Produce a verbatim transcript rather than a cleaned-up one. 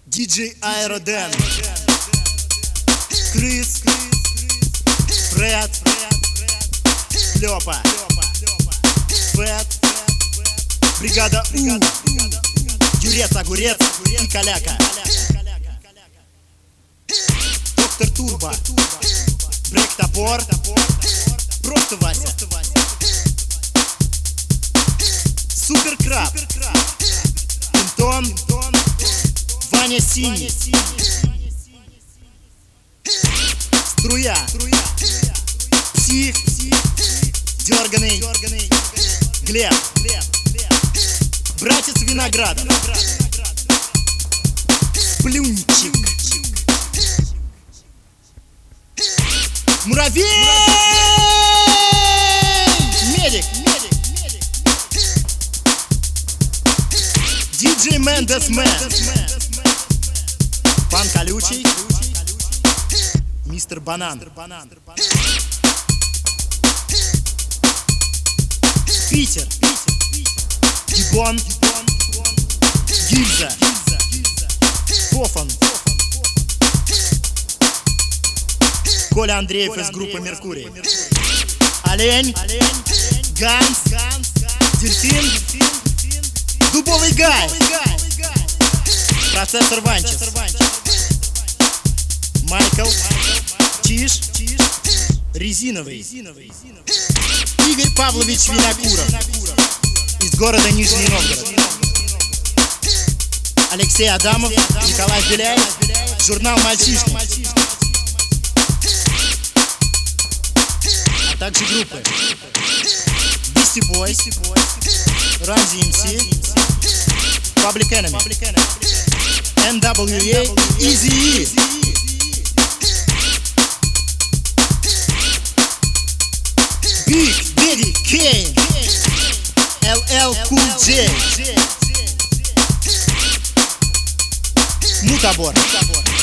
диджей Аэроден, Крыс, Фред, Лёпа, Фэт, бригада У, Юрец, Огурец и Каляка, Доктор Турбо, Брейк Топор, просто Вася, Супер Краб, Пинтон, Ваня Синий, Струя, Псих, Дерганый, Глеб, Братец Виноградов, Сплюнчик, Муравей, Медик, диджей Мендес Мэн, Пан Колючий, Мистер Банан, Питер, Гибон, Гильза, Фофан, Коля Андреев из группы Меркурий, Олень, Ганс, Дельфин, Дубовый Гай, Процессор Ванчес, Майкл, Тиш, Резиновый, Игорь Павлович Винокуров из города Нижний Новгород, Алексей Адамов, Николай Беляев, журнал «Мальчишник», а также группы Beastie Boys, Run ди эм си, Public Enemy, эн дабл ю эй и Eazy-E. Big Daddy Kane, эл эл Cool J, Мутабор.